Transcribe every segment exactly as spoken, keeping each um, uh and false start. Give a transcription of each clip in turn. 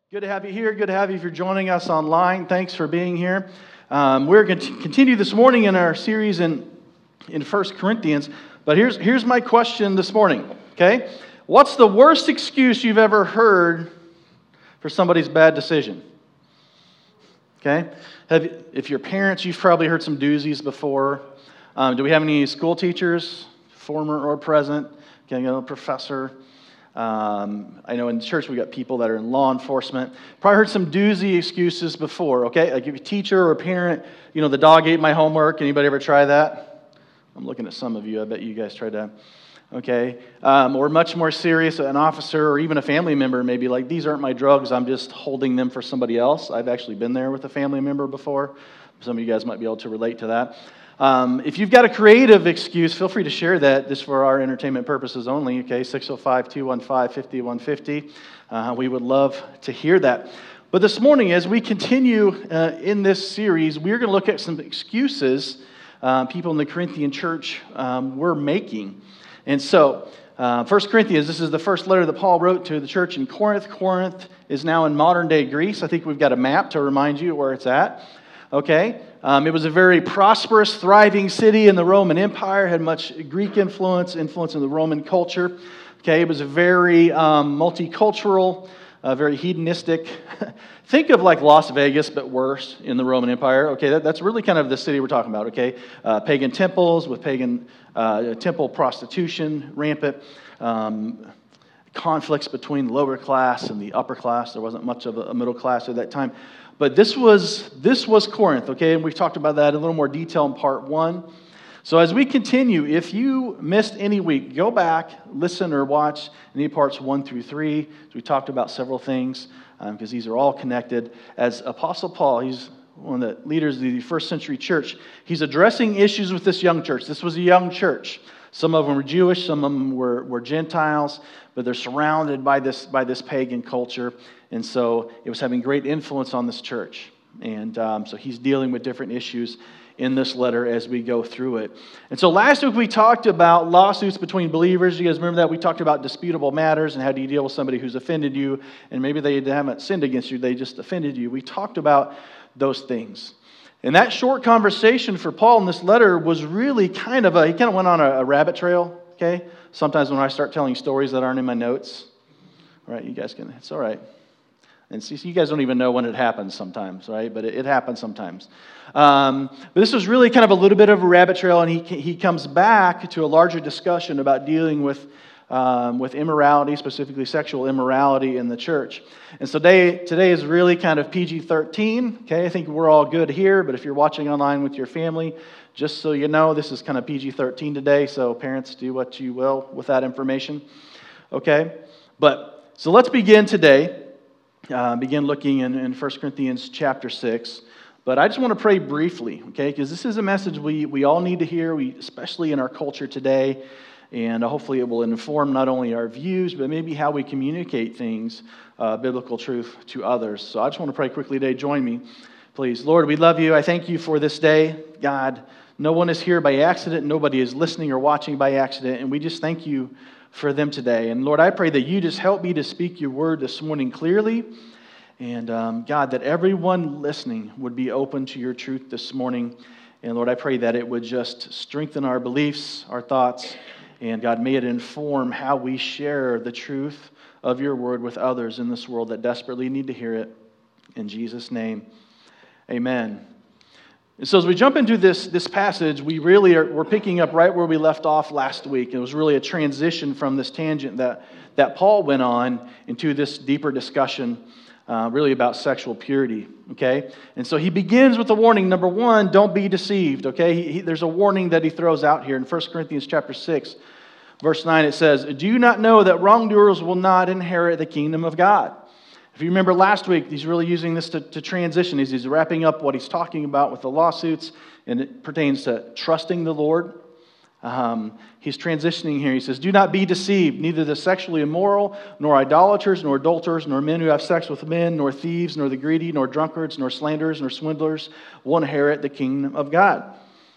Good to have you here. Good to have you if you're joining us online. Thanks for being here. Um, we're going to continue this morning in our series in, in First Corinthians. But here's, here's my question this morning, okay? What's the worst excuse you've ever heard for somebody's bad decision? Okay? Have, if you're parents, you've probably heard some doozies before. Um, do we have any school teachers, former or present? Okay, you know, professor. Um, I know in church we got people that are in law enforcement. Probably heard some doozy excuses before, okay? Like if you're a teacher or a parent, you know, the dog ate my homework. Anybody ever try that? I'm looking at some of you. I bet you guys tried that. Okay? Um, or much more serious, an officer or even a family member may be like, these aren't my drugs. I'm just holding them for somebody else. I've actually been there with a family member before. Some of you guys might be able to relate to that. Um, if you've got a creative excuse, feel free to share that just for our entertainment purposes only, okay? six oh five, two one five, five oh one five oh. Uh, we would love to hear that. But this morning, as we continue uh, in this series, we're going to look at some excuses uh, people in the Corinthian church um, were making. And so, uh, First Corinthians, this is the first letter that Paul wrote to the church in Corinth. Corinth is now in modern-day Greece. I think we've got a map to remind you where it's at. Okay? Um, it was a very prosperous, thriving city in the Roman Empire, had much Greek influence, influence in the Roman culture. Okay? It was a very um, multicultural, uh, very hedonistic. Think of like Las Vegas, but worse in the Roman Empire. Okay? That, that's really kind of the city we're talking about. Okay? Uh, pagan temples with pagan uh, temple prostitution rampant. Um, conflicts between the lower class and the upper class. There wasn't much of a middle class at that time. But this was this was Corinth, okay? And we've talked about that in a little more detail in part one. So as we continue, if you missed any week, go back, listen or watch any parts one through three. So we talked about several things because um, these are all connected. As Apostle Paul, he's one of the leaders of the first century church, he's addressing issues with this young church. This was a young church. Some of them were Jewish, some of them were, were Gentiles, but they're surrounded by this, by this pagan culture. And so it was having great influence on this church. And um, so he's dealing with different issues in this letter as we go through it. And so last week we talked about lawsuits between believers. You guys remember that? We talked about disputable matters and how do you deal with somebody who's offended you. And maybe they haven't sinned against you, they just offended you. We talked about those things. And that short conversation for Paul in this letter was really kind of a, he kind of went on a, a rabbit trail, okay? Sometimes when I start telling stories that aren't in my notes, all right, you guys can, it's all right. And see, you guys don't even know when it happens sometimes, right? But it, it happens sometimes. Um, but this was really kind of a little bit of a rabbit trail, and he he comes back to a larger discussion about dealing with um, with immorality, specifically sexual immorality in the church. And so today, today is really kind of P G thirteen, okay? I think we're all good here, but if you're watching online with your family, just so you know, this is kind of P G thirteen today, so parents, do what you will with that information, okay? But, so let's begin today. Uh, begin looking in, in First Corinthians chapter six. But I just want to pray briefly, okay? Because this is a message we, we all need to hear, we, especially in our culture today. And hopefully it will inform not only our views, but maybe how we communicate things, uh, biblical truth to others. So I just want to pray quickly today. Join me, please. Lord, we love you. I thank you for this day. God, no one is here by accident. Nobody is listening or watching by accident. And we just thank you for them today. And Lord, I pray that you just help me to speak your word this morning clearly. And um, God, that everyone listening would be open to your truth this morning. And Lord, I pray that it would just strengthen our beliefs, our thoughts. And God, may it inform how we share the truth of your word with others in this world that desperately need to hear it. In Jesus' name, amen. And so as we jump into this, this passage, we really are we're picking up right where we left off last week. It was really a transition from this tangent that, that Paul went on into this deeper discussion uh, really about sexual purity, okay? And so he begins with a warning. Number one, don't be deceived, okay? He, he, there's a warning that he throws out here in First Corinthians chapter six, verse nine. It says, do you not know that wrongdoers will not inherit the kingdom of God? If you remember last week, he's really using this to, to transition. He's, he's wrapping up what he's talking about with the lawsuits, and it pertains to trusting the Lord. Um, he's transitioning here. He says, do not be deceived. Neither the sexually immoral, nor idolaters, nor adulterers, nor men who have sex with men, nor thieves, nor the greedy, nor drunkards, nor slanderers, nor swindlers will inherit the kingdom of God.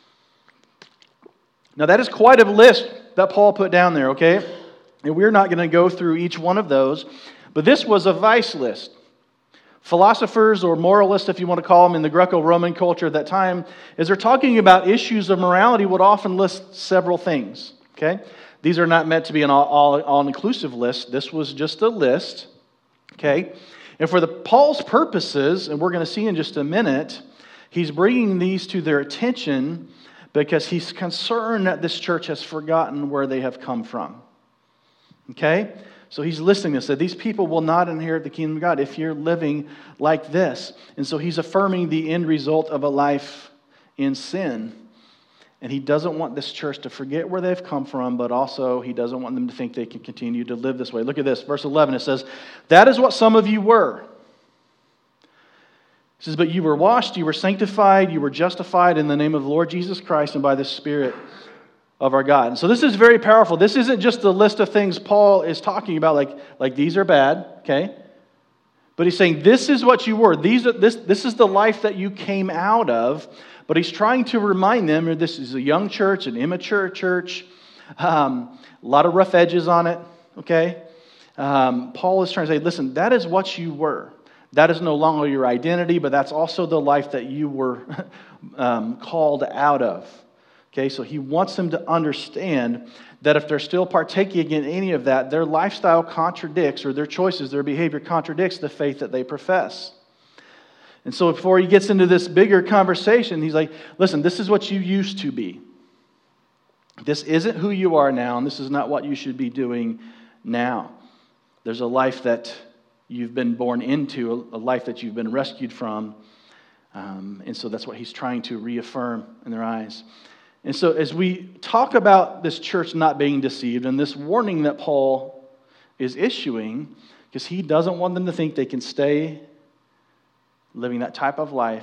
Now that is quite a list that Paul put down there, okay? And we're not going to go through each one of those. But this was a vice list, Philosophers or moralists, if you want to call them, in the Greco-Roman culture at that time, as they're talking about issues of morality, would often list several things. Okay? These are not meant to be an all, all, all-inclusive list. This was just a list. Okay? And for the Paul's purposes, and we're going to see in just a minute, he's bringing these to their attention because he's concerned that this church has forgotten where they have come from. Okay? So he's listing this, that these people will not inherit the kingdom of God if you're living like this. And so he's affirming the end result of a life in sin. And he doesn't want this church to forget where they've come from, but also he doesn't want them to think they can continue to live this way. Look at this, verse eleven, it says, that is what some of you were. It says, but you were washed, you were sanctified, you were justified in the name of the Lord Jesus Christ and by the Spirit of our God. And so this is very powerful. This isn't just the list of things Paul is talking about, like, like these are bad, okay? But he's saying this is what you were. These are, this, this is the life that you came out of. But he's trying to remind them, this is a young church, an immature church, um, a lot of rough edges on it, okay? Um, Paul is trying to say, listen, that is what you were. That is no longer your identity, but that's also the life that you were um, called out of. Okay, so he wants them to understand that if they're still partaking in any of that, their lifestyle contradicts, or their choices, their behavior contradicts the faith that they profess. And so before he gets into this bigger conversation, he's like, listen, this is what you used to be. This isn't who you are now, and this is not what you should be doing now. There's a life that you've been born into, a life that you've been rescued from. Um, and so that's what he's trying to reaffirm in their eyes. And so as we talk about this church not being deceived and this warning that Paul is issuing, because he doesn't want them to think they can stay living that type of life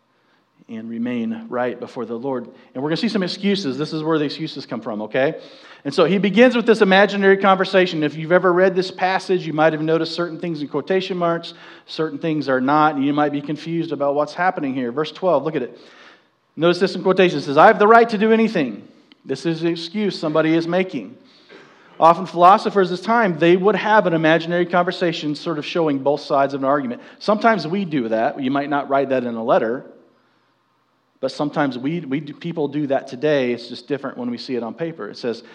and remain right before the Lord. And we're going to see some excuses. This is where the excuses come from, okay? And so he begins with this imaginary conversation. If you've ever read this passage, you might have noticed certain things in quotation marks, certain things are not, and you might be confused about what's happening here. Verse twelve, look at it. Notice this in quotation. It says, I have the right to do anything. This is the excuse somebody is making. Often philosophers at this time, they would have an imaginary conversation sort of showing both sides of an argument. Sometimes we do that. You might not write that in a letter. But sometimes we, we people do that today. It's just different when we see it on paper. It says,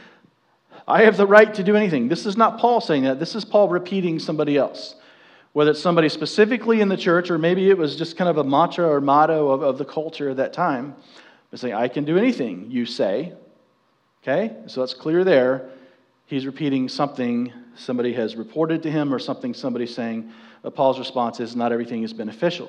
I have the right to do anything. This is not Paul saying that. This is Paul repeating somebody else. Whether it's somebody specifically in the church, or maybe it was just kind of a mantra or motto of, of the culture at that time. But saying, I can do anything, you say. Okay? So it's clear there. He's repeating something somebody has reported to him, or something somebody's saying. But Paul's response is, not everything is beneficial.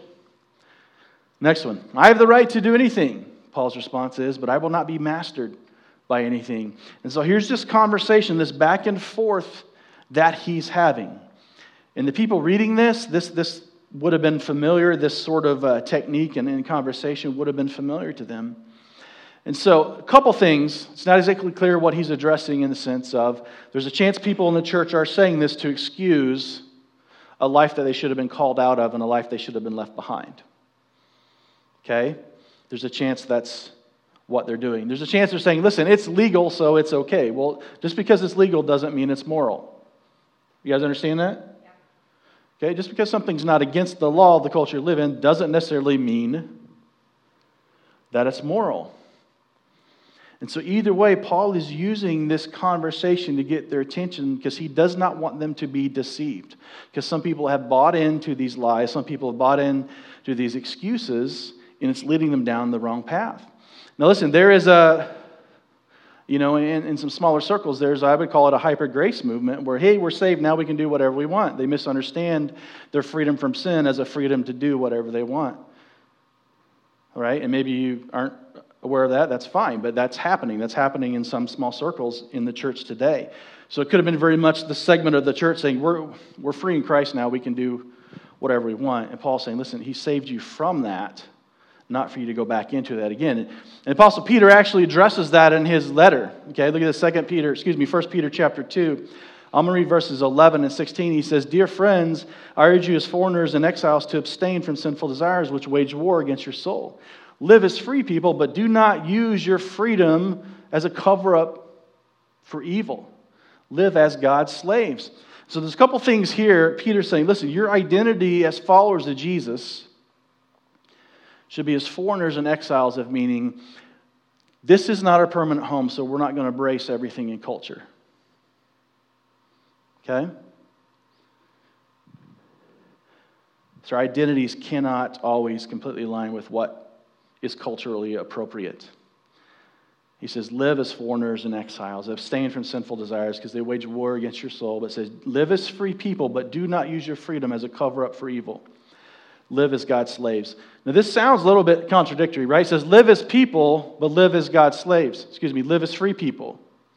Next one. I have the right to do anything, Paul's response is, but I will not be mastered by anything. And so here's this conversation, this back and forth that he's having. And the people reading this, this, this would have been familiar, this sort of uh, technique and, and conversation would have been familiar to them. And so a couple things. It's not exactly clear what he's addressing in the sense of, there's a chance people in the church are saying this to excuse a life that they should have been called out of and a life they should have been left behind. Okay? There's a chance that's what they're doing. There's a chance they're saying, listen, it's legal, so it's okay. Well, just because it's legal doesn't mean it's moral. You guys understand that? Yeah. Okay? Just because something's not against the law of the culture you live in doesn't necessarily mean that it's moral. And so either way, Paul is using this conversation to get their attention because he does not want them to be deceived. Because some people have bought into these lies, some people have bought into these excuses, and it's leading them down the wrong path. Now listen, there is a, you know, in, in some smaller circles, there's, I would call it a hyper grace movement where, hey, we're saved, now we can do whatever we want. They misunderstand their freedom from sin as a freedom to do whatever they want. All right? And maybe you aren't aware of that, that's fine, but that's happening. That's happening in some small circles in the church today. So it could have been very much the segment of the church saying, we're, we're free in Christ now, we can do whatever we want. And Paul's saying, listen, he saved you from that, not for you to go back into that again. And Apostle Peter actually addresses that in his letter. Okay, look at the second Peter, excuse me, First Peter chapter two. I'm going to read verses eleven and sixteen. He says, Dear friends, I urge you as foreigners and exiles to abstain from sinful desires which wage war against your soul. Live as free people, but do not use your freedom as a cover-up for evil. Live as God's slaves. So there's a couple things here. Peter's saying, listen, your identity as followers of Jesus should be as foreigners and exiles, of meaning this is not our permanent home, so we're not going to embrace everything in culture. Okay? So our identities cannot always completely align with what is culturally appropriate. He says, live as foreigners and exiles, abstain from sinful desires because they wage war against your soul. But it says, live as free people, but do not use your freedom as a cover-up for evil. Live as God's slaves. Now this sounds a little bit contradictory, right? It says, live as people, but live as God's slaves. Excuse me, live as free people.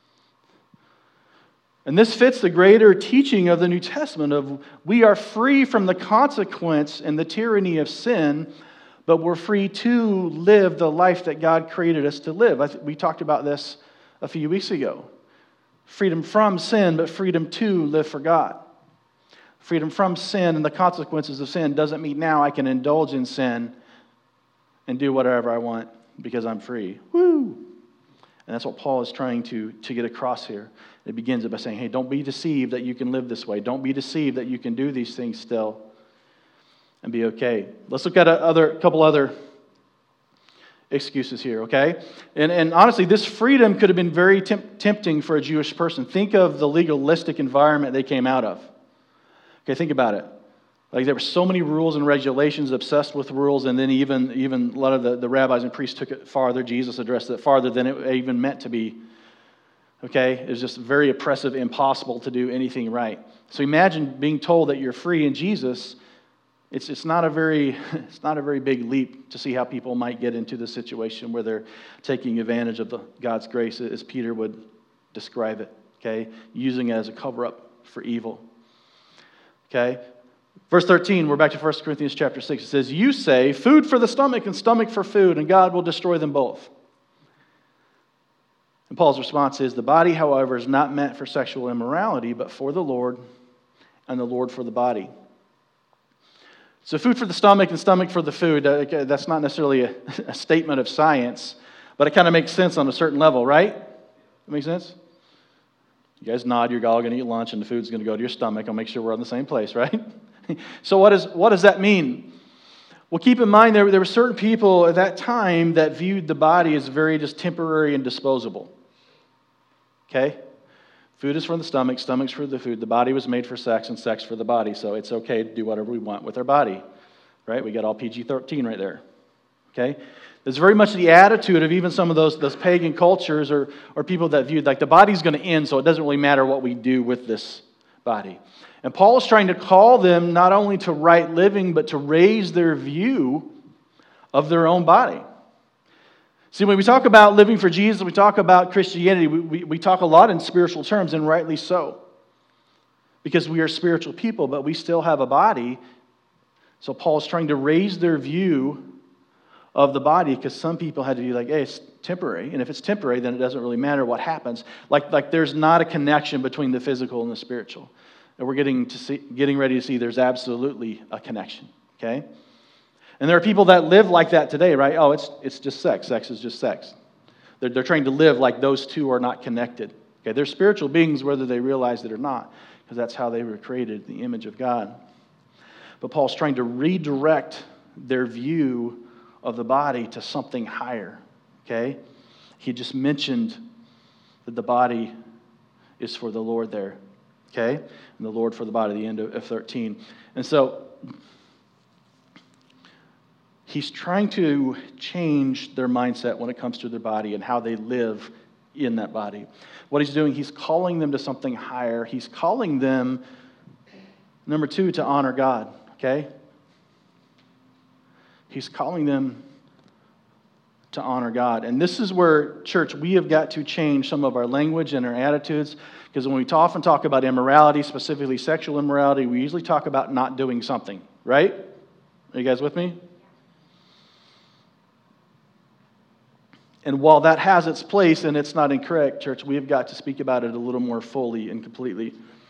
And this fits the greater teaching of the New Testament of we are free from the consequence and the tyranny of sin, but we're free to live the life that God created us to live. I th- we talked about this a few weeks ago. Freedom from sin, but freedom to live for God. Freedom from sin and the consequences of sin doesn't mean now I can indulge in sin and do whatever I want because I'm free. Woo! And that's what Paul is trying to, to get across here. It begins by saying, hey, don't be deceived that you can live this way. Don't be deceived that you can do these things still and be okay. Let's look at a other, couple other excuses here, okay? And, and honestly, this freedom could have been very temp- tempting for a Jewish person. Think of the legalistic environment they came out of. Okay, think about it. Like there were so many rules and regulations, obsessed with rules, and then even, even a lot of the, the rabbis and priests took it farther. Jesus addressed it farther than it even meant to be. Okay? It was just very oppressive, impossible to do anything right. So imagine being told that you're free in Jesus. It's, it's, not a very, it's not a very big leap to see how people might get into the situation where they're taking advantage of the, God's grace, as Peter would describe it. Okay? Using it as a cover-up for evil. Okay? Verse thirteen, we're back to First Corinthians chapter six. It says, you say, food for the stomach and stomach for food, and God will destroy them both. And Paul's response is, the body, however, is not meant for sexual immorality, but for the Lord, and the Lord for the body. So food for the stomach and stomach for the food, that's not necessarily a, a statement of science, but it kind of makes sense on a certain level, right? That makes sense? You guys nod, you're all going to eat lunch, and the food's going to go to your stomach. I'll make sure we're on the same place, right? So what, is, what does that mean? Well, keep in mind, there, there were certain people at that time that viewed the body as very just temporary and disposable. Okay? Food is for the stomach, stomach's for the food. The body was made for sex, and sex for the body, so it's okay to do whatever we want with our body. Right? We got all P G thirteen right there. Okay? There's very much the attitude of even some of those, those pagan cultures or, or people that viewed, like, the body's going to end, so it doesn't really matter what we do with this body. And Paul is trying to call them not only to right living, but to raise their view of their own body. See, when we talk about living for Jesus, we talk about Christianity, we, we, we talk a lot in spiritual terms, and rightly so. Because we are spiritual people, but we still have a body. So Paul is trying to raise their view of the body, because some people had to be like, hey, it's temporary. And if it's temporary, then it doesn't really matter what happens. Like, like there's not a connection between the physical and the spiritual. And we're getting to see, getting ready to see there's absolutely a connection. Okay? And there are people that live like that today, right? Oh, it's it's just sex. Sex is just sex. They're, they're trying to live like those two are not connected. Okay? They're spiritual beings whether they realize it or not, because that's how they were created, the image of God. But Paul's trying to redirect their view of the body to something higher. Okay? He just mentioned that the body is for the Lord there. Okay? And the Lord for the body, the end of thirteen. And so he's trying to change their mindset when it comes to their body and how they live in that body. What he's doing, he's calling them to something higher. He's calling them, number two, to honor God. Okay? He's calling them to honor God. And this is where, church, we have got to change some of our language and our attitudes, because when we often talk about immorality, specifically sexual immorality, we usually talk about not doing something, right? Are you guys with me? And while that has its place and it's not incorrect, church, we have got to speak about it a little more fully and completely.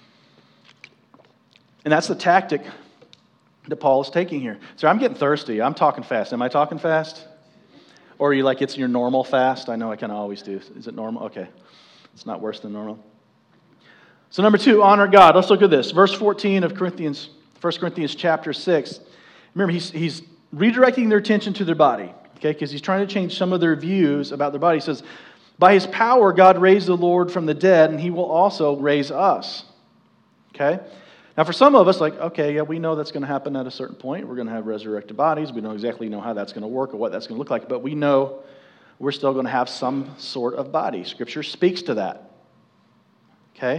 And that's the tactic that Paul is taking here. So I'm getting thirsty. I'm talking fast. Am I talking fast? Or are you like, it's your normal fast? I know I kind of always do. Is it normal? Okay. It's not worse than normal. So number two, honor God. Let's look at this. Verse fourteen of Corinthians, First Corinthians chapter six. Remember, he's, he's redirecting their attention to their body, okay, because he's trying to change some of their views about their body. He says, by his power, God raised the Lord from the dead, and he will also raise us. Okay? Now, for some of us, like, okay, yeah, we know that's going to happen at a certain point. We're going to have resurrected bodies. We don't exactly know how that's going to work or what that's going to look like, but we know we're still going to have some sort of body. Scripture speaks to that. Okay?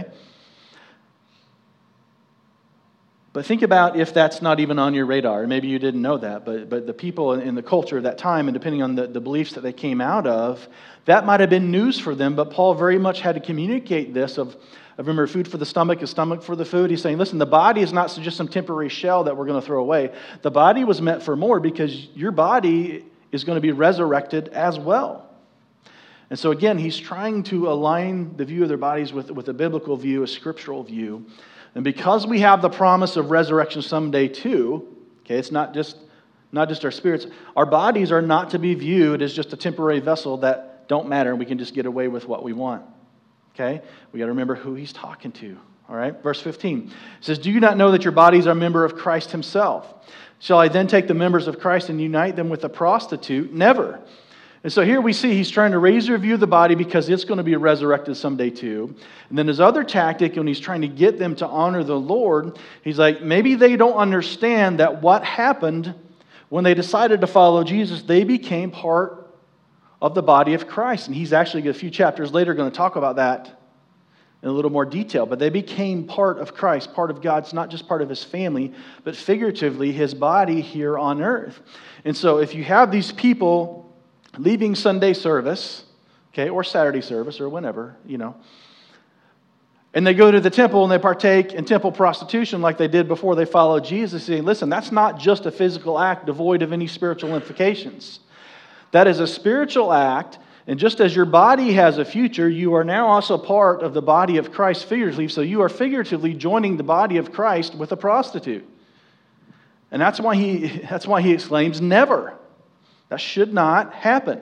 But think about if that's not even on your radar. Maybe you didn't know that, but but the people in the culture of that time, and depending on the, the beliefs that they came out of, that might have been news for them, but Paul very much had to communicate this of, of remember, food for the stomach is stomach for the food. He's saying, listen, the body is not just some temporary shell that we're going to throw away. The body was meant for more because your body is going to be resurrected as well. And so again, he's trying to align the view of their bodies with, with a biblical view, a scriptural view. And because we have the promise of resurrection someday too, okay, it's not just not just our spirits, our bodies are not to be viewed as just a temporary vessel that don't matter and we can just get away with what we want. Okay? We got to remember who he's talking to. All right? Verse fifteen. It says, do you not know that your bodies are a member of Christ himself? Shall I then take the members of Christ and unite them with a prostitute? Never. And so here we see he's trying to raise their view of the body because it's going to be resurrected someday too. And then his other tactic, when he's trying to get them to honor the Lord, he's like, maybe they don't understand that what happened when they decided to follow Jesus, they became part of the body of Christ. And he's actually, a few chapters later, going to talk about that in a little more detail. But they became part of Christ, part of God's, not just part of his family, but figuratively his body here on earth. And so if you have these people leaving Sunday service, okay, or Saturday service, or whenever, you know, and they go to the temple and they partake in temple prostitution like they did before they followed Jesus, saying, listen, that's not just a physical act devoid of any spiritual implications. That is a spiritual act, and just as your body has a future, you are now also part of the body of Christ figuratively, so you are figuratively joining the body of Christ with a prostitute. And that's why he, that's why he exclaims, never. That should not happen.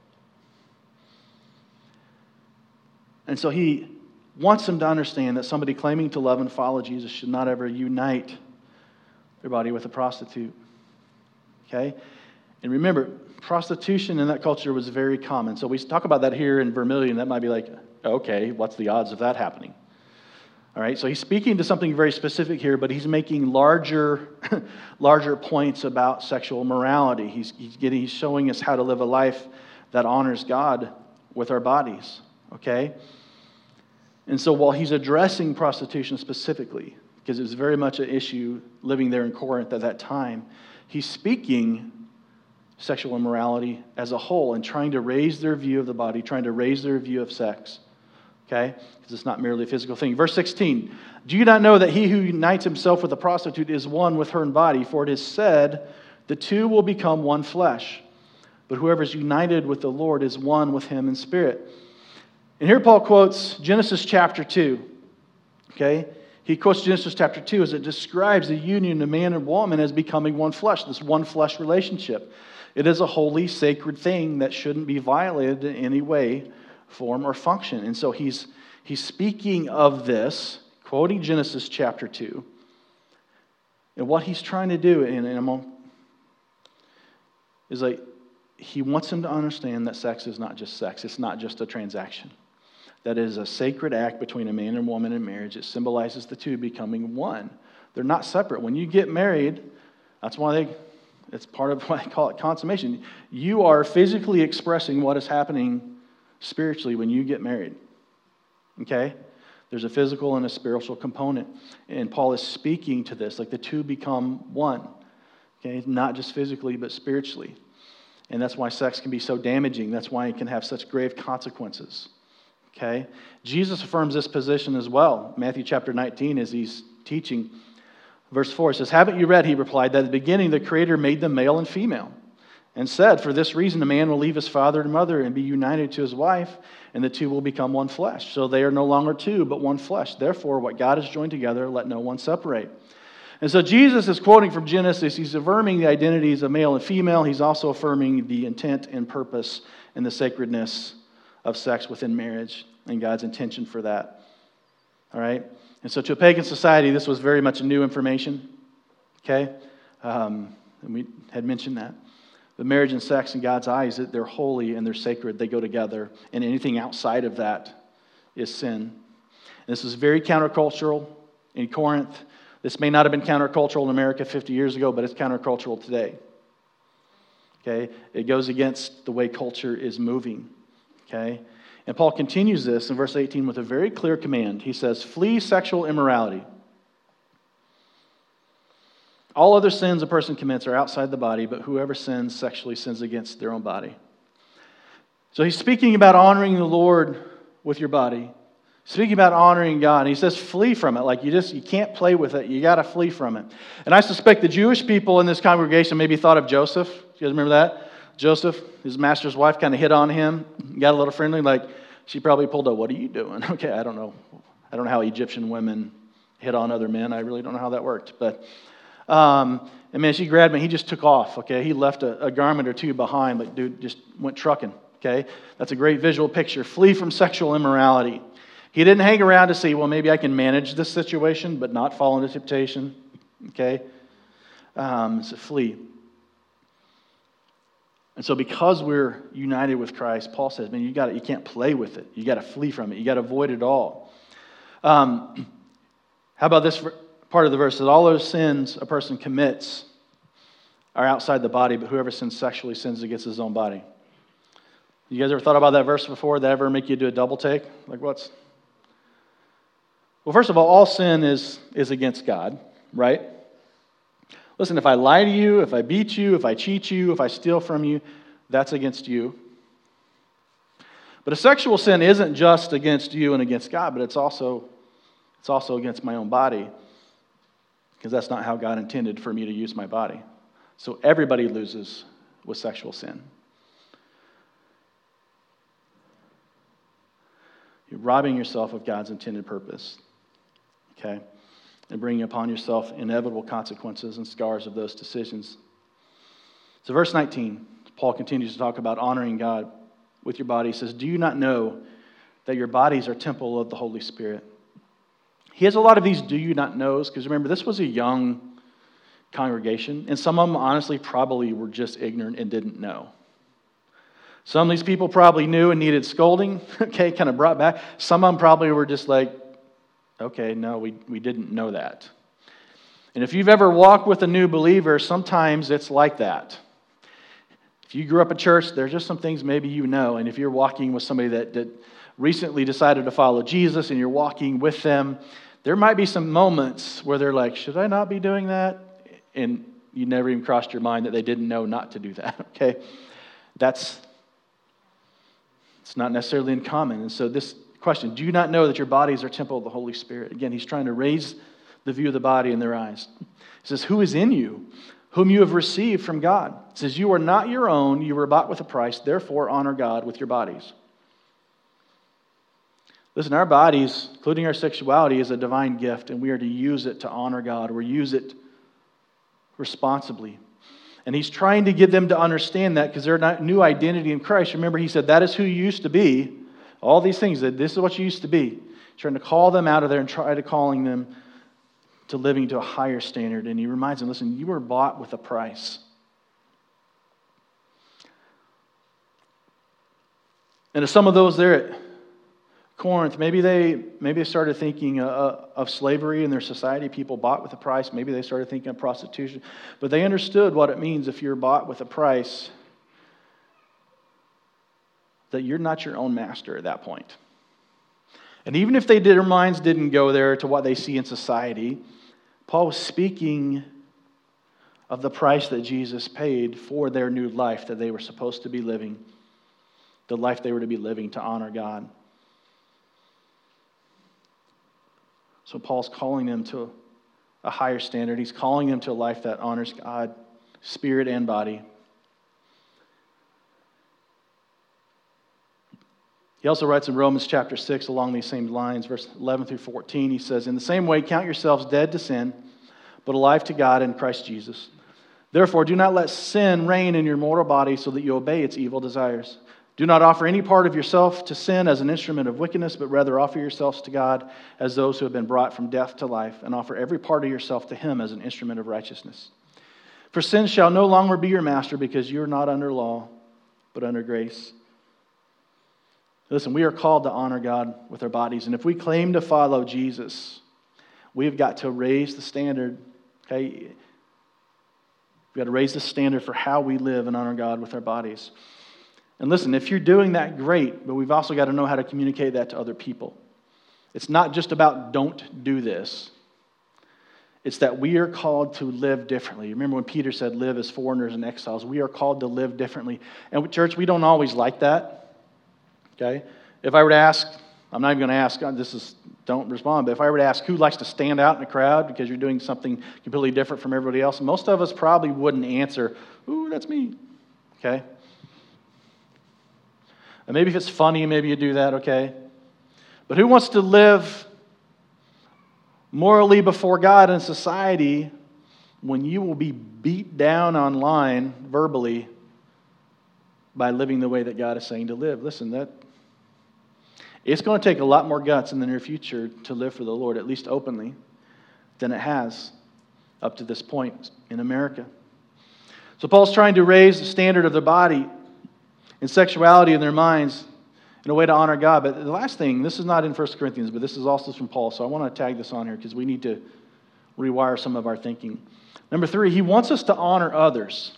And so he wants them to understand that somebody claiming to love and follow Jesus should not ever unite their body with a prostitute. Okay? And remember, prostitution in that culture was very common. So we talk about that here in Vermilion. That might be like, okay, what's the odds of that happening? All right, so he's speaking to something very specific here, but he's making larger, larger points about sexual morality. He's, he's getting, he's showing us how to live a life that honors God with our bodies. Okay, and so while he's addressing prostitution specifically, because it was very much an issue living there in Corinth at that time, he's speaking sexual immorality as a whole and trying to raise their view of the body, trying to raise their view of sex. Okay? Because it's not merely a physical thing. Verse sixteen, do you not know that he who unites himself with a prostitute is one with her in body? For it is said, the two will become one flesh. But whoever is united with the Lord is one with him in spirit. And here Paul quotes Genesis chapter two. Okay? He quotes Genesis chapter two as it describes the union of man and woman as becoming one flesh, this one flesh relationship. It is a holy, sacred thing that shouldn't be violated in any way, form, or function. And so he's he's speaking of this, quoting Genesis chapter two. And what he's trying to do, and, and I'm on, is like, he wants them to understand that sex is not just sex. It's not just a transaction. That is a sacred act between a man and woman in marriage. It symbolizes the two becoming one. They're not separate. When you get married, that's why they, it's part of what I call it consummation. You are physically expressing what is happening spiritually when you get married. Okay? There's a physical and a spiritual component. And Paul is speaking to this, like the two become one. Okay? Not just physically, but spiritually. And that's why sex can be so damaging. That's why it can have such grave consequences. Okay? Jesus affirms this position as well. Matthew chapter nineteen, as he's teaching, verse four, it says, haven't you read, he replied, that at the beginning the Creator made them male and female, and said, for this reason a man will leave his father and mother and be united to his wife, and the two will become one flesh. So they are no longer two, but one flesh. Therefore, what God has joined together, let no one separate. And so Jesus is quoting from Genesis. He's affirming the identities of male and female. He's also affirming the intent and purpose and the sacredness of sex within marriage and God's intention for that. All right? And so to a pagan society, this was very much new information. Okay? Um, and we had mentioned that. But marriage and sex in God's eyes, they're holy and they're sacred. They go together. And anything outside of that is sin. And this is very countercultural in Corinth. This may not have been countercultural in America fifty years ago, but it's countercultural today. Okay? It goes against the way culture is moving. Okay? And Paul continues this in verse eighteen with a very clear command. He says, flee sexual immorality. All other sins a person commits are outside the body, but whoever sins sexually sins against their own body. So he's speaking about honoring the Lord with your body. Speaking about honoring God. And he says flee from it. Like you just you can't play with it. You got to flee from it. And I suspect the Jewish people in this congregation maybe thought of Joseph. You guys remember that? Joseph, his master's wife, kind of hit on him. Got a little friendly. Like she probably pulled out, what are you doing? Okay, I don't know. I don't know how Egyptian women hit on other men. I really don't know how that worked. But Um, and man, she grabbed me. He just took off, okay? He left a, a garment or two behind, but dude just went trucking, okay? That's a great visual picture. Flee from sexual immorality. He didn't hang around to see, well, maybe I can manage this situation, but not fall into temptation, okay? Um, so flee. And so because we're united with Christ, Paul says, man, you got you can't play with it. You got to flee from it. You got to avoid it all. Um, how about this part of the verse? That all those sins a person commits are outside the body, but whoever sins sexually sins against his own body. You guys ever thought about that verse before? Did that ever make you do a double take? Like what's... Well, first of all, all sin is, is against God, right? Listen, if I lie to you, if I beat you, if I cheat you, if I steal from you, that's against you. But a sexual sin isn't just against you and against God, but it's also, it's also against my own body, because that's not how God intended for me to use my body. So everybody loses with sexual sin. You're robbing yourself of God's intended purpose, okay? And bringing upon yourself inevitable consequences and scars of those decisions. So verse nineteen, Paul continues to talk about honoring God with your body. He says, do you not know that your bodies are temple of the Holy Spirit? He has a lot of these do you not knows, because remember, this was a young congregation, and some of them honestly probably were just ignorant and didn't know. Some of these people probably knew and needed scolding, okay, kind of brought back. Some of them probably were just like, okay, no, we, we didn't know that. And if you've ever walked with a new believer, sometimes it's like that. If you grew up at church, there's just some things maybe you know. And if you're walking with somebody that, that recently decided to follow Jesus and you're walking with them, there might be some moments where they're like, should I not be doing that? And you never even crossed your mind that they didn't know not to do that, okay? That's, it's not necessarily uncommon. And so this question, do you not know that your bodies are temple of the Holy Spirit? Again, he's trying to raise the view of the body in their eyes. He says, who is in you, whom you have received from God? He says, you are not your own, you were bought with a price, therefore honor God with your bodies. Listen, our bodies, including our sexuality, is a divine gift, and we are to use it to honor God, or use it responsibly. And he's trying to get them to understand that because their new identity in Christ. Remember, he said, that is who you used to be. All these things, that this is what you used to be. Trying to call them out of there and try to calling them to living to a higher standard. And he reminds them, listen, you were bought with a price. And to some of those there at Corinth, maybe they maybe they started thinking uh, of slavery in their society, people bought with a price. Maybe they started thinking of prostitution. But they understood what it means if you're bought with a price, that you're not your own master at that point. And even if they did, their minds didn't go there to what they see in society, Paul was speaking of the price that Jesus paid for their new life that they were supposed to be living, the life they were to be living to honor God. So Paul's calling them to a higher standard. He's calling them to a life that honors God, spirit and body. He also writes in Romans chapter six along these same lines, verse eleven through fourteen. He says, in the same way, count yourselves dead to sin, but alive to God in Christ Jesus. Therefore, do not let sin reign in your mortal body so that you obey its evil desires. Do not offer any part of yourself to sin as an instrument of wickedness, but rather offer yourselves to God as those who have been brought from death to life, and offer every part of yourself to Him as an instrument of righteousness. For sin shall no longer be your master, because you are not under law, but under grace. Listen, we are called to honor God with our bodies, and if we claim to follow Jesus, we've got to raise the standard, okay? We've got to raise the standard for how we live and honor God with our bodies. And listen, if you're doing that, great, but we've also got to know how to communicate that to other people. It's not just about don't do this. It's that we are called to live differently. Remember when Peter said, live as foreigners and exiles? We are called to live differently. And church, we don't always like that. Okay? If I were to ask, I'm not even going to ask, this is, don't respond, but if I were to ask who likes to stand out in a crowd because you're doing something completely different from everybody else, most of us probably wouldn't answer, ooh, that's me. Okay? And maybe if it's funny, maybe you do that, okay? But who wants to live morally before God and society when you will be beat down online verbally by living the way that God is saying to live? Listen, that it's going to take a lot more guts in the near future to live for the Lord, at least openly, than it has up to this point in America. So Paul's trying to raise the standard of their body and sexuality in their minds in a way to honor God. But the last thing, this is not in First Corinthians, but this is also from Paul, so I want to tag this on here because we need to rewire some of our thinking. Number three, he wants us to honor others.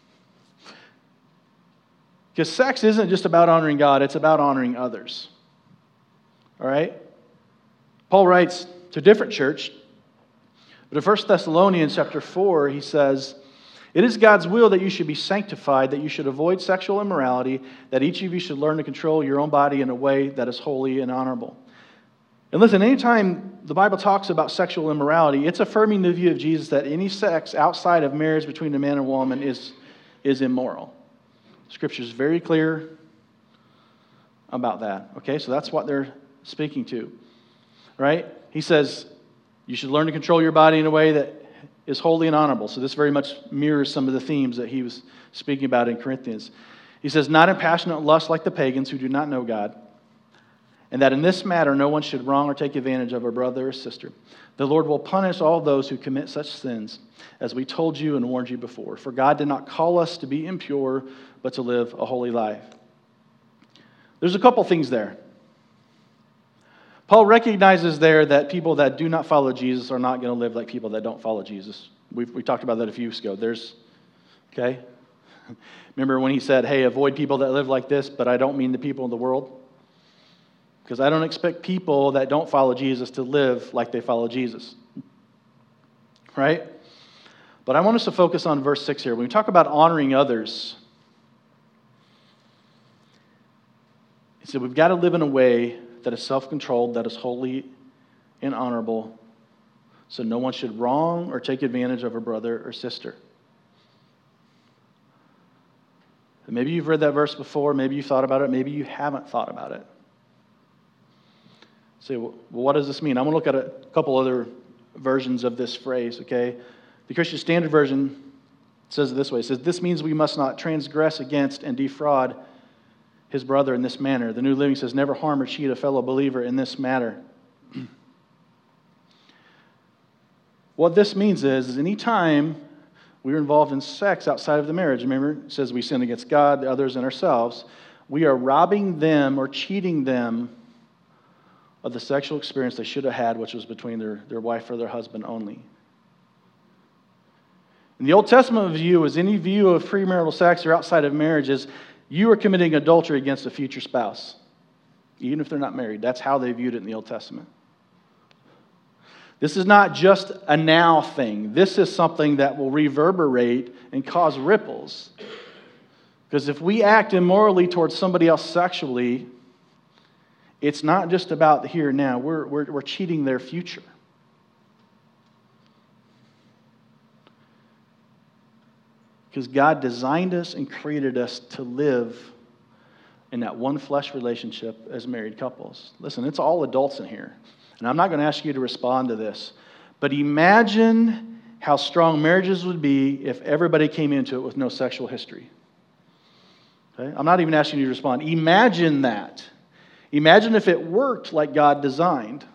Because sex isn't just about honoring God, it's about honoring others. All right? Paul writes to a different church, but in First Thessalonians chapter four, he says, it is God's will that you should be sanctified, that you should avoid sexual immorality, that each of you should learn to control your own body in a way that is holy and honorable. And listen, anytime the Bible talks about sexual immorality, it's affirming the view of Jesus that any sex outside of marriage between a man and a woman is, is immoral. Scripture is very clear about that. Okay, so that's what they're speaking to. Right? He says, you should learn to control your body in a way that is holy and honorable. So this very much mirrors some of the themes that he was speaking about in Corinthians. He says, not in passionate lust like the pagans who do not know God, and that in this matter no one should wrong or take advantage of a brother or sister. The Lord will punish all those who commit such sins, as we told you and warned you before. For God did not call us to be impure, but to live a holy life. There's a couple things there. Paul recognizes there that people that do not follow Jesus are not going to live like people that don't follow Jesus. We've, we talked about that a few weeks ago. There's, okay? Remember when he said, hey, avoid people that live like this, but I don't mean the people in the world? Because I don't expect people that don't follow Jesus to live like they follow Jesus. Right? But I want us to focus on verse six here. When we talk about honoring others, he said we've got to live in a way that is self-controlled, that is holy and honorable, so no one should wrong or take advantage of a brother or sister. And maybe you've read that verse before, maybe you've thought about it, maybe you haven't thought about it. Say, well, what does this mean? I'm going to look at a couple other versions of this phrase, okay? The Christian Standard Version says it this way. It says, this means we must not transgress against and defraud his brother in this manner. The New Living says, never harm or cheat a fellow believer in this matter. What this means is, is any time we're involved in sex outside of the marriage, remember, it says we sin against God, others, and ourselves, we are robbing them or cheating them of the sexual experience they should have had, which was between their, their wife or their husband only. In the Old Testament view, is any view of premarital sex or outside of marriage is you are committing adultery against a future spouse, even if they're not married. That's how they viewed it in the Old Testament. This is not just a now thing. This is something that will reverberate and cause ripples. Because if we act immorally towards somebody else sexually, it's not just about the here and now. We're, we're, we're cheating their future. Because God designed us and created us to live in that one flesh relationship as married couples. Listen, it's all adults in here. And I'm not going to ask you to respond to this. But imagine how strong marriages would be if everybody came into it with no sexual history. Okay? I'm not even asking you to respond. Imagine that. Imagine if it worked like God designed.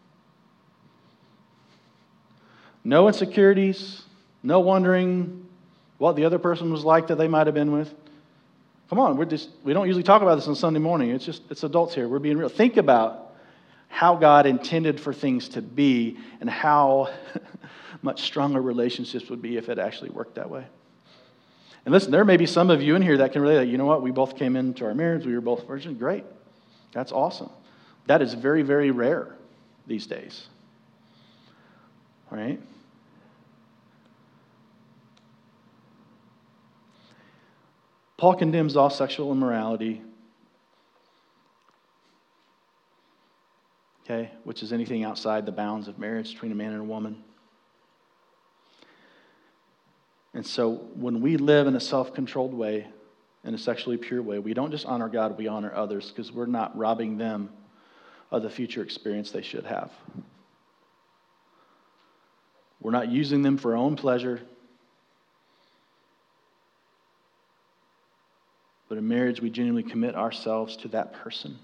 No insecurities, no wondering what the other person was like that they might have been with. Come on, we're just, we don't usually talk about this on Sunday morning. It's just, it's adults here. We're being real. Think about how God intended for things to be and how much stronger relationships would be if it actually worked that way. And listen, there may be some of you in here that can relate that, you know what, we both came into our marriage, we were both virgins. Great. That's awesome. That is very, very rare these days. All right? Paul condemns all sexual immorality, okay, which is anything outside the bounds of marriage between a man and a woman. And so when we live in a self-controlled way, in a sexually pure way, we don't just honor God, we honor others because we're not robbing them of the future experience they should have. We're not using them for our own pleasure. But in marriage, we genuinely commit ourselves to that person.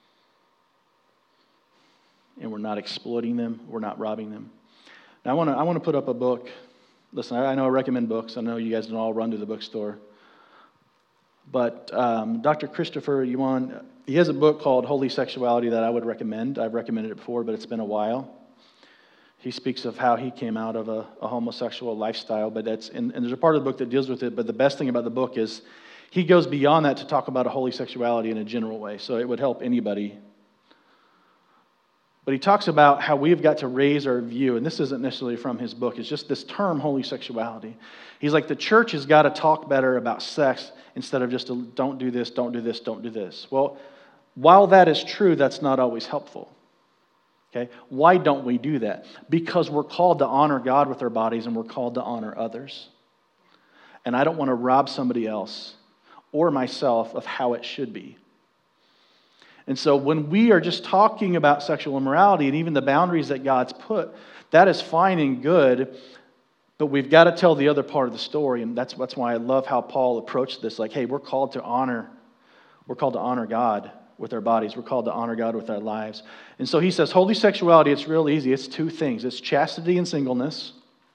And we're not exploiting them. We're not robbing them. Now, I want to I want to put up a book. Listen, I know I recommend books. I know you guys don't all run to the bookstore. But um, Doctor Christopher Yuan, he has a book called Holy Sexuality that I would recommend. I've recommended it before, but it's been a while. He speaks of how he came out of a, a homosexual lifestyle, but that's and, and there's a part of the book that deals with it. But the best thing about the book is he goes beyond that to talk about a holy sexuality in a general way, so it would help anybody. But he talks about how we've got to raise our view, and this isn't necessarily from his book, it's just this term, holy sexuality. He's like, the church has got to talk better about sex instead of just a, don't do this, don't do this, don't do this. Well, while that is true, that's not always helpful. Okay? Why don't we do that? Because we're called to honor God with our bodies and we're called to honor others. And I don't want to rob somebody else or myself of how it should be. And so when we are just talking about sexual immorality and even the boundaries that God's put, that is fine and good, but we've got to tell the other part of the story, and that's, that's why I love how Paul approached this. Like, hey, we're called to honor, we're called to honor God with our bodies. We're called to honor God with our lives. And so he says, holy sexuality, it's real easy. It's two things. It's chastity and singleness.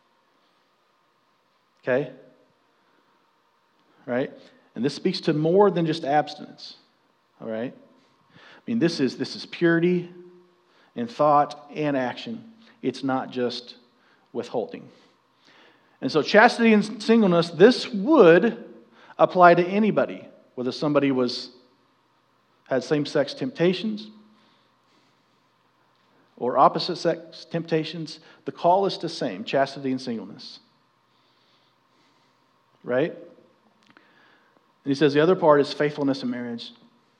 Okay? Right? And this speaks to more than just abstinence. All right? I mean, this is this is purity in thought and action. It's not just withholding. And so chastity and singleness, this would apply to anybody, whether somebody was had same-sex temptations or opposite-sex temptations. The call is the same, chastity and singleness. Right? And he says the other part is faithfulness in marriage,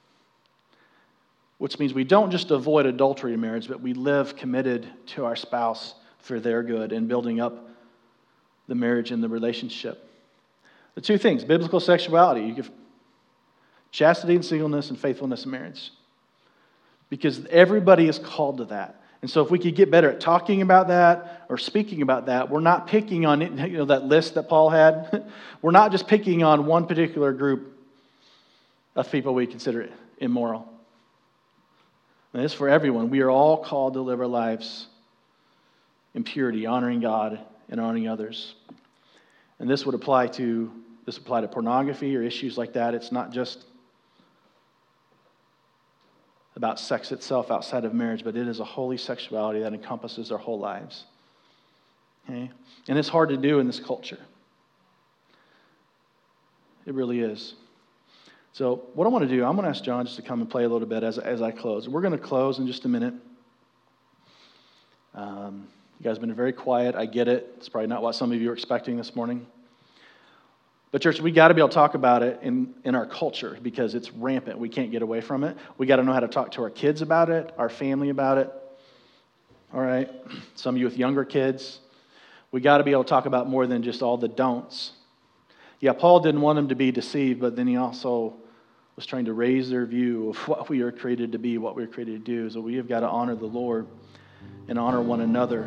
which means we don't just avoid adultery in marriage, but we live committed to our spouse for their good and building up the marriage and the relationship. The two things, biblical sexuality, you give chastity and singleness and faithfulness in marriage. Because everybody is called to that. And so if we could get better at talking about that or speaking about that, we're not picking on it, you know, that list that Paul had. We're not just picking on one particular group of people we consider immoral. And it's for everyone. We are all called to live our lives in purity, honoring God and honoring others. And this would apply to this would apply to pornography or issues like that. It's not just about sex itself outside of marriage, but it is a holy sexuality that encompasses our whole lives. Okay? And it's hard to do in this culture. It really is. So what I want to do, I'm going to ask John just to come and play a little bit as, as I close. We're going to close in just a minute. Um, you guys have been very quiet. I get it. It's probably not what some of you are expecting this morning. But church, we got to be able to talk about it in, in our culture because it's rampant. We can't get away from it. We got to know how to talk to our kids about it, our family about it. All right? Some of you with younger kids. We got to be able to talk about more than just all the don'ts. Yeah, Paul didn't want them to be deceived, but then he also was trying to raise their view of what we are created to be, what we are created to do. So we have got to honor the Lord and honor one another.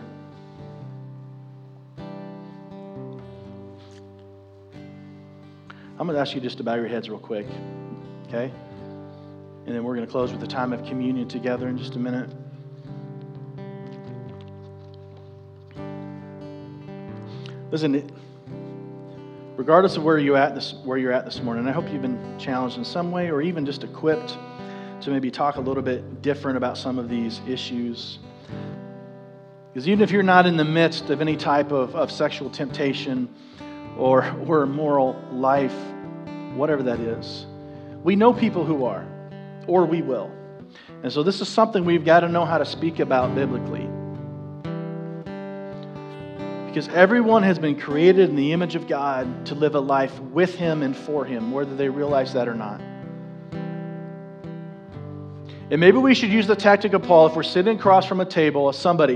I'm going to ask you just to bow your heads real quick. okay? And then we're going to close with a time of communion together in just a minute. Listen, regardless of where you at this, where you're at this morning, I hope you've been challenged in some way, or even just equipped to maybe talk a little bit different about some of these issues. Because even if you're not in the midst of any type of, of sexual temptation or or immoral life, whatever that is, we know people who are, or we will. And so this is something we've got to know how to speak about biblically. Because everyone has been created in the image of God to live a life with Him and for Him, whether they realize that or not. And maybe we should use the tactic of Paul if we're sitting across from a table of somebody.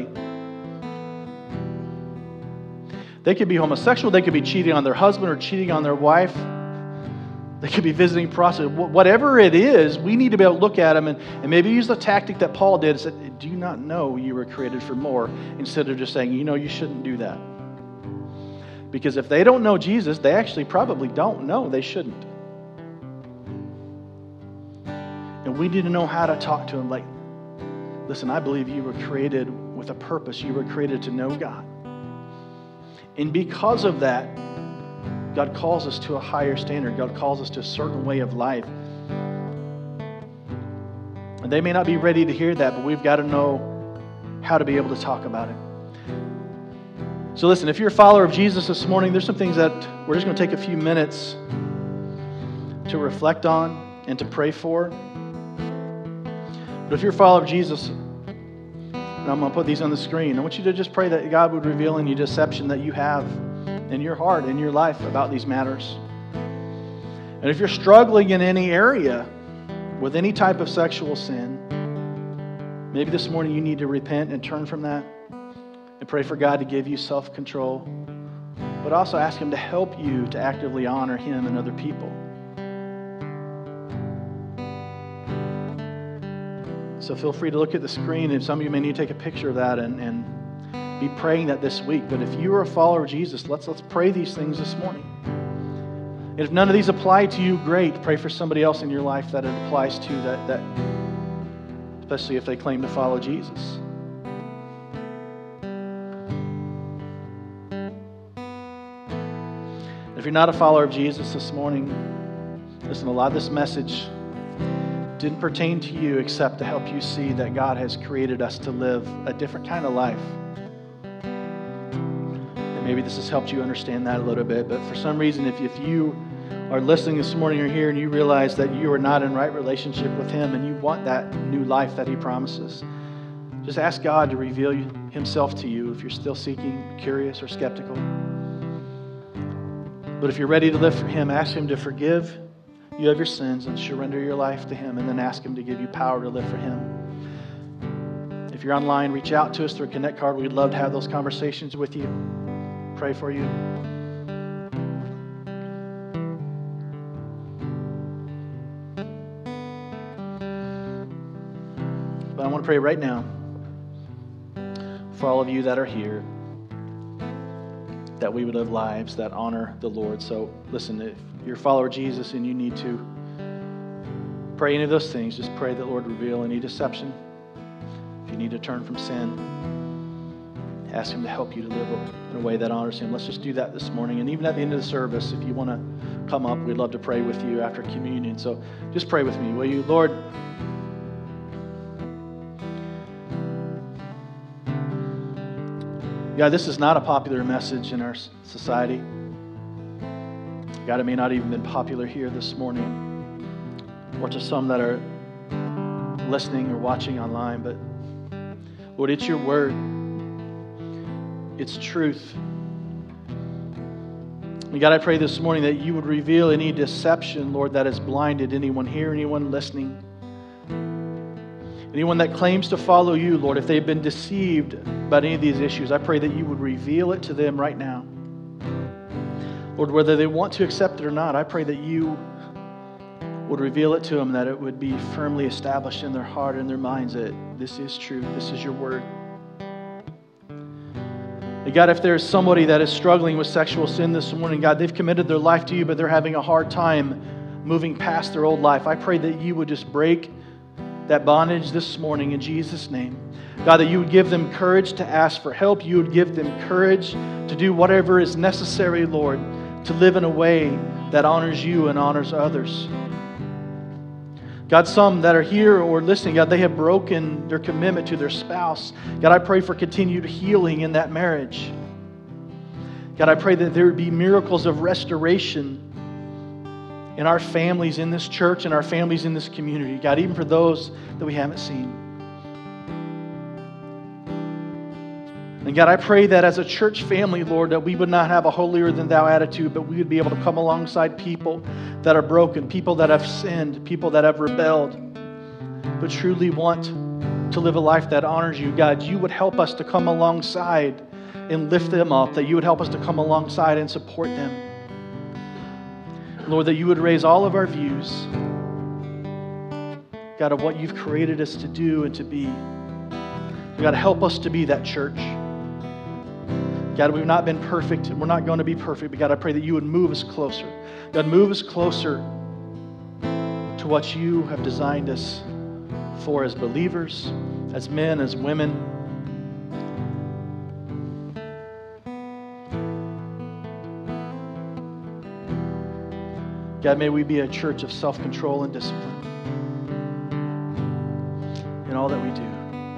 They could be homosexual, they could be cheating on their husband or cheating on their wife. They could be visiting prostitutes. Whatever it is, we need to be able to look at them and, and maybe use the tactic that Paul did and said, do you not know you were created for more? Instead of just saying, you know, you shouldn't do that. Because if they don't know Jesus, they actually probably don't know they shouldn't. And we need to know how to talk to them like, listen, I believe you were created with a purpose. You were created to know God. And because of that, God calls us to a higher standard. God calls us to a certain way of life. And they may not be ready to hear that, but we've got to know how to be able to talk about it. So listen, if you're a follower of Jesus this morning, there's some things that we're just going to take a few minutes to reflect on and to pray for. But if you're a follower of Jesus, and I'm going to put these on the screen, I want you to just pray that God would reveal any deception that you have in your heart, in your life about these matters. And if you're struggling in any area with any type of sexual sin, maybe this morning you need to repent and turn from that and pray for God to give you self-control, but also ask Him to help you to actively honor Him and other people. So feel free to look at the screen, and some of you may need to take a picture of that and, and be praying that this week. But if you are a follower of Jesus, let's let's pray these things this morning. And if none of these apply to you, great. Pray for somebody else in your life that it applies to, that, that especially if they claim to follow Jesus. If you're not a follower of Jesus this morning, listen, a lot of this message didn't pertain to you except to help you see that God has created us to live a different kind of life. Maybe this has helped you understand that a little bit, but for some reason, if, if you are listening this morning or here and you realize that you are not in right relationship with Him and you want that new life that He promises, just ask God to reveal Himself to you if you're still seeking, curious, or skeptical. But if you're ready to live for Him, ask Him to forgive you of your sins and surrender your life to Him, and then ask Him to give you power to live for Him. If you're online, reach out to us through a Connect card. We'd love to have those conversations with you. Pray for you. But I want to pray right now for all of you that are here, that we would live lives that honor the Lord. So listen, if you're a follower of Jesus and you need to pray any of those things, just pray that Lord reveal any deception. If you need to turn from sin, ask Him to help you to live in a way that honors Him. Let's just do that this morning. And even at the end of the service, if you want to come up, we'd love to pray with you after communion. So just pray with me, will you? Lord, God, this is not a popular message in our society. God, it may not even been popular here this morning, or to some that are listening or watching online, but Lord, it's your word. It's truth. And God, I pray this morning that you would reveal any deception, Lord, that has blinded anyone here, anyone listening. Anyone that claims to follow you, Lord, if they've been deceived about any of these issues, I pray that you would reveal it to them right now. Lord, whether they want to accept it or not, I pray that you would reveal it to them, that it would be firmly established in their heart and their minds that this is true, this is your word. And God, if there's somebody that is struggling with sexual sin this morning, God, they've committed their life to you, but they're having a hard time moving past their old life. I pray that you would just break that bondage this morning in Jesus' name. God, that you would give them courage to ask for help. You would give them courage to do whatever is necessary, Lord, to live in a way that honors you and honors others. God, some that are here or listening, God, they have broken their commitment to their spouse. God, I pray for continued healing in that marriage. God, I pray that there would be miracles of restoration in our families in this church and our families in this community. God, even for those that we haven't seen. And God, I pray that as a church family, Lord, that we would not have a holier-than-thou attitude, but we would be able to come alongside people that are broken, people that have sinned, people that have rebelled, but truly want to live a life that honors you. God, you would help us to come alongside and lift them up, that you would help us to come alongside and support them. Lord, that you would raise all of our views, God, of what you've created us to do and to be. God, help us to be that church. God, we've not been perfect, and we're not going to be perfect, but God, I pray that you would move us closer. God, move us closer to what you have designed us for as believers, as men, as women. God, may we be a church of self-control and discipline in all that we do.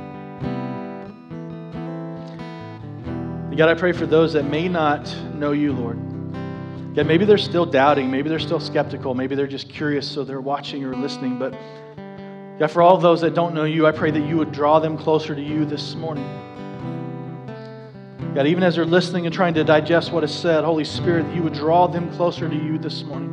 And God, I pray for those that may not know you, Lord. God, maybe they're still doubting. Maybe they're still skeptical. Maybe they're just curious, so they're watching or listening. But God, for all those that don't know you, I pray that you would draw them closer to you this morning. God, even as they're listening and trying to digest what is said, Holy Spirit, that you would draw them closer to you this morning.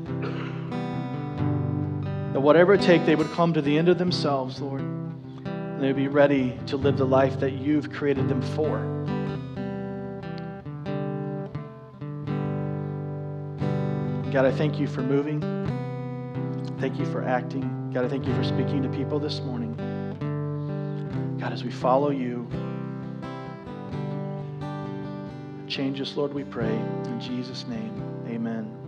That whatever it takes, they would come to the end of themselves, Lord, and they would be ready to live the life that you've created them for. God, I thank you for moving. Thank you for acting. God, I thank you for speaking to people this morning. God, as we follow you, change us, Lord, we pray. In Jesus' name, amen.